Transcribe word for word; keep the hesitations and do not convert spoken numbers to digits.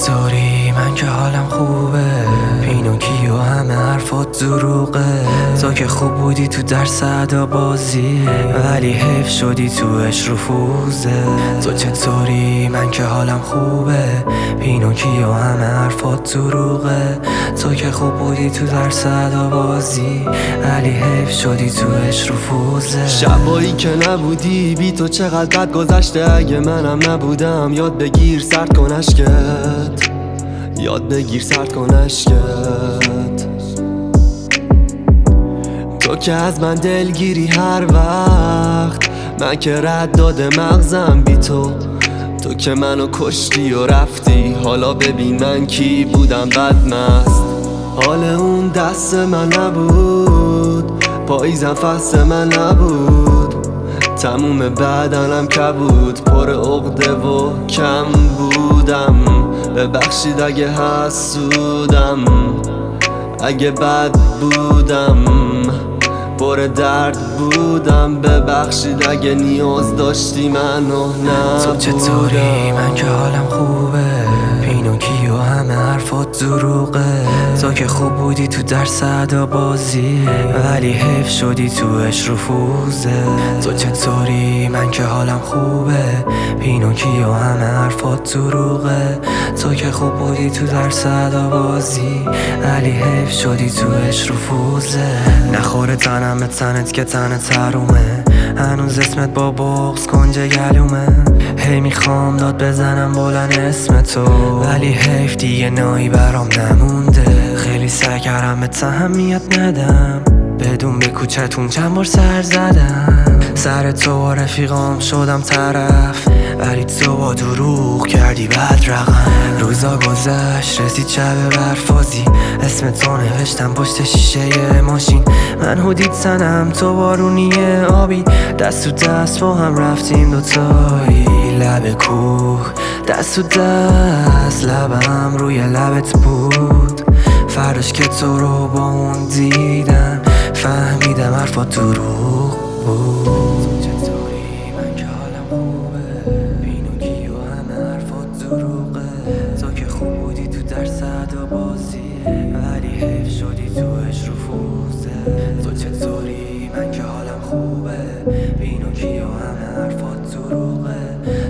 چطوری؟ من که حالم خوبه. پینوکیو همه حرفات دروغه. تو که خوب بودی تو درس ادا بازی، ولی حیف شدی توش رفوزه. تو چطوری؟ من که حالم خوبه. پینوکیو همه حرفات دروغه. تو که خوب بودی تو درس ادا بازی، ولی حیف شدی توش رفوزه. شبایی که نبودی بی تو چقدر بد گذشته. اگه منم نبودم یاد بگیر سرد کن اشکت، یاد بگیر سرد کن اشکت. تو که از من دلگیری هر وقت، من که رد داده مغزم بی تو. تو که منو کشتی و رفتی، حالا ببین من کی بودم بدمست. حال اون دست من نبود، پاییزم فصل من نبود. تموم بدنم کبود، پر عقده و کم بودم. ببخشید اگه حسودم، اگه بد بودم، پر درد بودم. ببخشید اگه نیاز داشتی منو نبودم. تو چطوری؟ من که حالم خوبه. پینوکیو همه حرفات دروغه. تو که خوب بودی تو درس ادا بازی، ولی حیف شدی توش رفوزه. تو چطوری؟ من که حالم خوبه. پینوکیو همه حرفات دروغه. تو که خوب بودی تو درس ادا بازی، ولی حیف شدی توش رفوزه. نخوره تنم به تنت که تن ترومه، هنوز اسمت با بغض کنج گلومه. هی میخوام داد بزنم بلند اسم تو، ولی حیف دیگه نایی برام نمونده. خیلی سعی کردم به اهمیت ندم، بدون به کوچتون چند بار سر زدم. سر تو با رفیقام شدم طرف، ولی تو با دروغ کردی بد رقم. روزا گذشت رسید شب برفازی، اسم تو نوشتم پشت شیشه ماشین. من هودیت تنم تو بارونی آبی، دست تو دست با هم رفتیم دوتایی. لب کوه دست تو دست، لبم روی لبت بود. فرداش که تو رو با اون دیدم، فهمیدم حرفات دروغ بود. تو چطوری؟ من که حالم خوبه. پینوکیو همه حرفات دروغه. تو که خوب بودی تو درس ادا بازی، ولی حیف شدی توش رفوزه. تو چطوری؟ من که حالم خوبه. پینوکیو همه حرفات دروغه.